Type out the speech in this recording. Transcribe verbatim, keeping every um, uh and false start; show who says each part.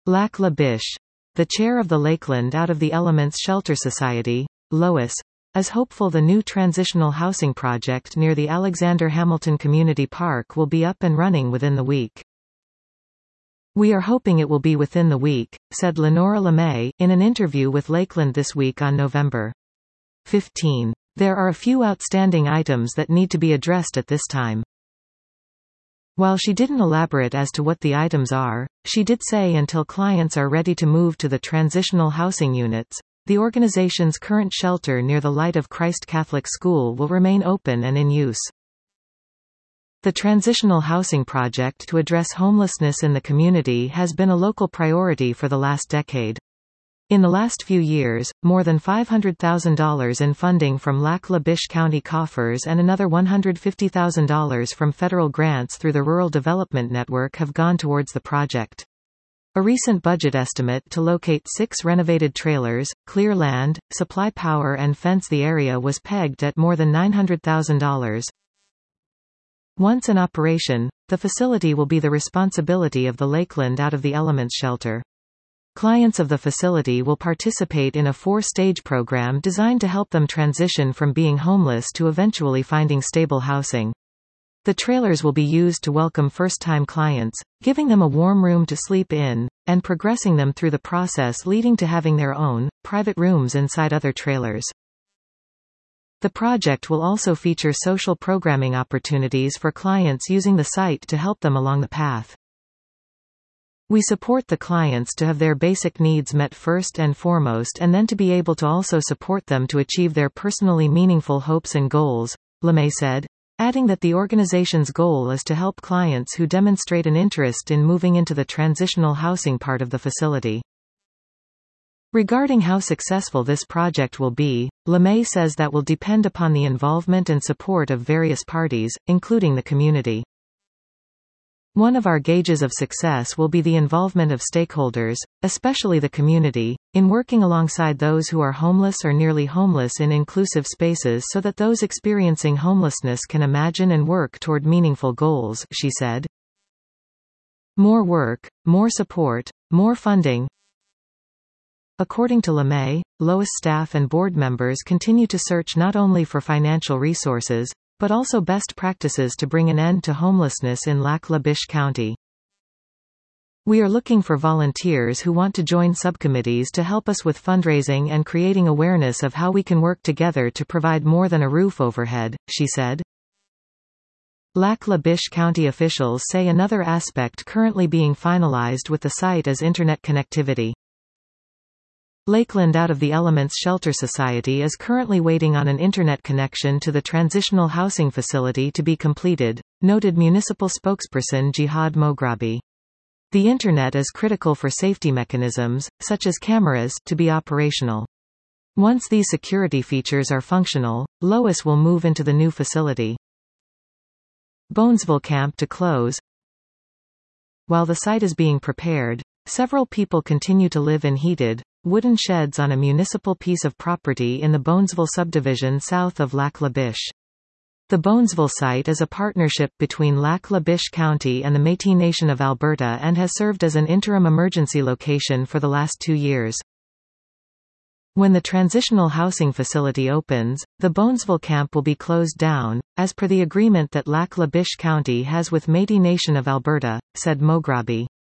Speaker 1: Lac La Biche. The chair of the Lakeland Out of the Elements Shelter Society, Lois, is hopeful the new transitional housing project near the Alexander Hamilton Community Park will be up and running within the week. "We are hoping it will be within the week," said Lenora LeMay, in an interview with Lakeland This Week on November fifteenth. "There are a few outstanding items that need to be addressed at this time." While she didn't elaborate as to what the items are, she did say until clients are ready to move to the transitional housing units, the organization's current shelter near the Light of Christ Catholic School will remain open and in use. The transitional housing project to address homelessness in the community has been a local priority for the last decade. In the last few years, more than five hundred thousand dollars in funding from Lac La Biche County coffers and another one hundred fifty thousand dollars from federal grants through the Rural Development Network have gone towards the project. A recent budget estimate to locate six renovated trailers, clear land, supply power and fence the area was pegged at more than nine hundred thousand dollars. Once in operation, the facility will be the responsibility of the Lakeland Out of the Elements shelter. Clients of the facility will participate in a four-stage program designed to help them transition from being homeless to eventually finding stable housing. The trailers will be used to welcome first-time clients, giving them a warm room to sleep in, and progressing them through the process leading to having their own, private rooms inside other trailers. The project will also feature social programming opportunities for clients using the site to help them along the path. "We support the clients to have their basic needs met first and foremost and then to be able to also support them to achieve their personally meaningful hopes and goals," LeMay said, adding that the organization's goal is to help clients who demonstrate an interest in moving into the transitional housing part of the facility. Regarding how successful this project will be, LeMay says that will depend upon the involvement and support of various parties, including the community. "One of our gauges of success will be the involvement of stakeholders, especially the community, in working alongside those who are homeless or nearly homeless in inclusive spaces so that those experiencing homelessness can imagine and work toward meaningful goals," she said. More work, more support, more funding. According to LeMay, Lois staff and board members continue to search not only for financial resources, but also best practices to bring an end to homelessness in Lac La Biche County. "We are looking for volunteers who want to join subcommittees to help us with fundraising and creating awareness of how we can work together to provide more than a roof overhead," she said. Lac La Biche County officials say another aspect currently being finalized with the site is internet connectivity. Lakeland Out of the Elements Shelter Society is currently waiting on an internet connection to the transitional housing facility to be completed, noted municipal spokesperson Jihad Moghrabi. The internet is critical for safety mechanisms, such as cameras, to be operational. Once these security features are functional, Lois will move into the new facility. Bonesville Camp to close. While the site is being prepared, several people continue to live in heated, wooden sheds on a municipal piece of property in the Bonesville subdivision south of Lac La Biche. The Bonesville site is a partnership between Lac La Biche County and the Métis Nation of Alberta and has served as an interim emergency location for the last two years. When the transitional housing facility opens, the Bonesville camp will be closed down, as per the agreement that Lac La Biche County has with Métis Nation of Alberta, said Moghrabi.